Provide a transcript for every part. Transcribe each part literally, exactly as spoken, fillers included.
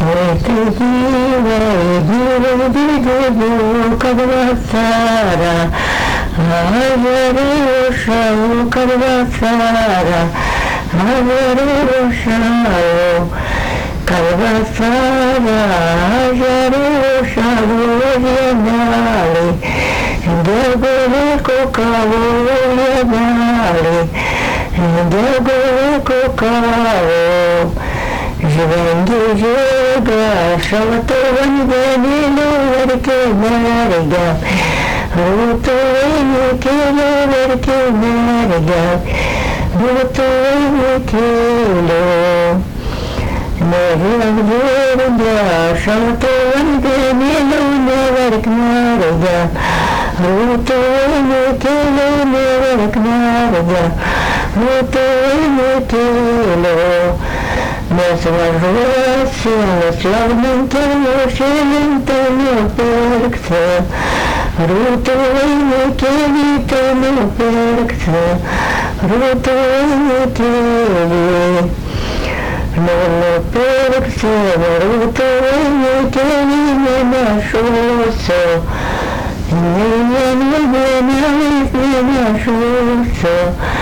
Este diva e diva di divu kadvasara Ajare ushau kadvasara Ajare ushau kadvasara Ajare ushau yanali Degore kokavo yanali Degore kokavo Живенги жега, шалатовани венилу верке мерга, рутовани килу верке мерга, рутовани килу. Мерга верга, шалатовани венилу верке мерга, рутовани килу верке мерга, рутовани килу. Наслаждайся славным тем перкце, рутовыми килитами перкце, рутовыми кили. Но перкце, рутовыми килими нашутся, не-не-не-не-не нашутся,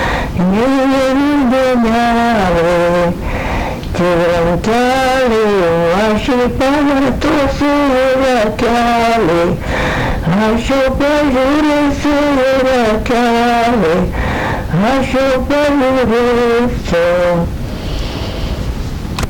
не-не-не-не-не. Тирантали, ваши паватосы ракали, ваши пожурицы ракали, ваши пожурицы.